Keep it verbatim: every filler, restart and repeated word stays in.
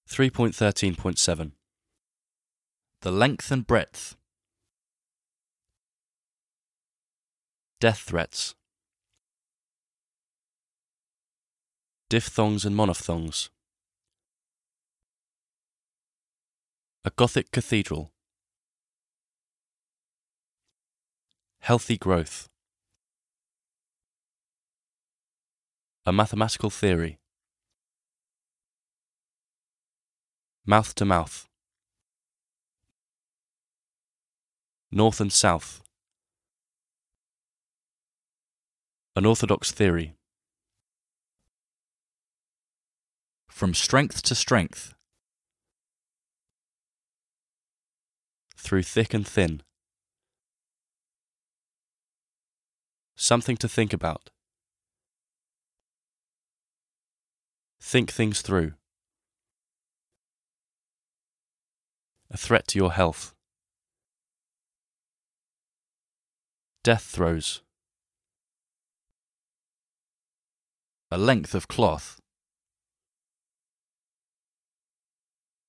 three point thirteen point seven. The length and breadth. Death threats. Diphthongs and monophthongs. A Gothic cathedral. Healthy growth. A mathematical theory. Mouth to mouth. North and south. An orthodox theory. From strength to strength. Through thick and thin. Something to think about. Think things through. A threat to your health. Death throes. A length of cloth.